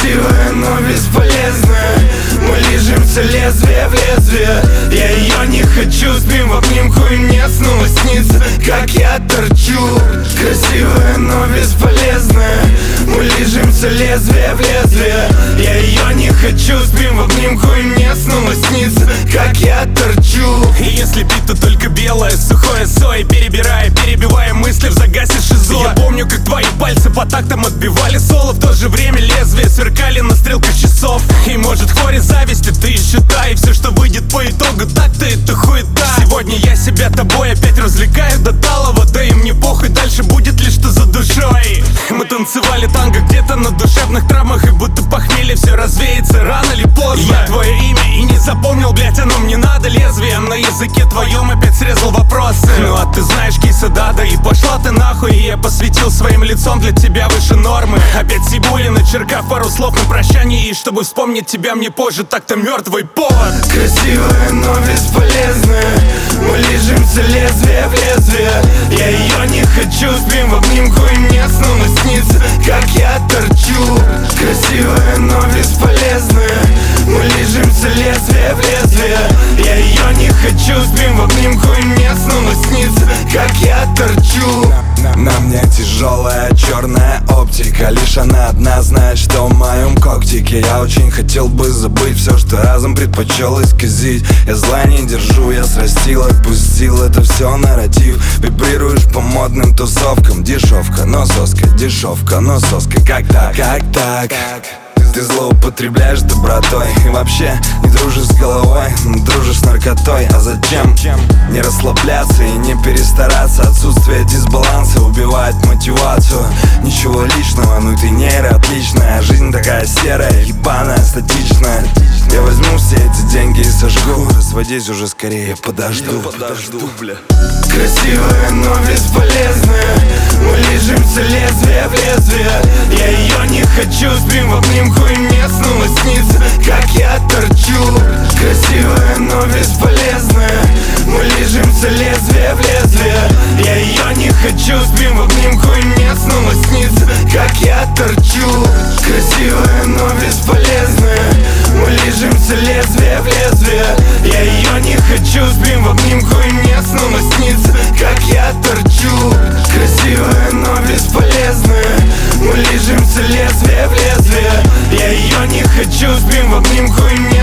Красивая, но бесполезная. Мы лижемся лезвие в лезвие. Я ее не хочу, спим в обнимку, и мне снова снится, как я торчу. Красивая, но бесполезная. Мы лижемся лезвие в лезвие. Я ее не хочу, спим в обнимку, и мне снова снится, как я торчу. И если пить, то только белое, сухое сой, перебивая мысли в загасе шизо. Я помню, как твои пальцы по тактам отбивали соло. В то же время лезвия сверкали на стрелках часов. И может в хоре зависти ты считай, и все, что выйдет по итогу, так-то это хуета. Сегодня я себя тобой опять развлекаю до талого. Да и мне похуй, дальше будет лишь что за душой. Мы танцевали танго где-то на душевных травмах, и будто похмелье все развеется рано или поздно. Я твое имя и не запомнил, блять, оно мне надо. Лезвие на языке твоем опять срезал вопросы. Ну а ты знаешь, киса дада, и пошла ты нахуй. И я посвятил своим лицом для тебя выше нормы. Опять сибули, начеркав пару слов на прощание. И чтобы вспомнить тебя мне позже, так-то мертвый повод. Красивая, но бесполезная. Мы лижемся лезвие в лезвие. Я ее не хочу, спим в обнимку, и мне снова снится, как я торчу. Красивая, но бесполезная. Мы лижемся лезвие в лезвие. Я ее не хочу, спим в обнимку, и мне снова снится, как я торчу. На мне тяжелая черная оптика. Лишь она одна знает, что в моем когтике. Я очень хотел бы забыть все, что разом предпочел исказить. Я зла не держу, я срастил, отпустил. Это все нарратив. Вибрируешь по модным тусовкам. Дешевка, но соска, дешевка, но соска. Как так? Как так? Ты злоупотребляешь добротой и вообще не дружишь с головой, но дружишь с наркотой. А зачем? Не расслабляться и не перестараться. Отсутствие дисбаланса убивает мотивацию. Ничего личного, ну ты нейро отличная. Жизнь такая серая, ебаная, статичная. Я возьму все эти деньги и сожгу. Разводись уже скорее, подожду, бля. Красивая, но бесполезная. Мы лижемся лезвие в лезвие. Я ее не хочу, спим в обнимку, и мне снова снится, как я торчу. Красивая, но бесполезная. Мы лижемся лезвие в лезвие. Я ее не хочу, спим в обнимку, и мне снова снится, как я торчу. Красивая, но бесполезная. Мы лижемся лезвие в лезвие. Я ее не хочу, спим в обнимку, и мне снова снится, как я торчу. Красивая, но бесполезная. Мы лижемся лезвие в лезвие. Я ее не хочу, спим в обнимку, и мне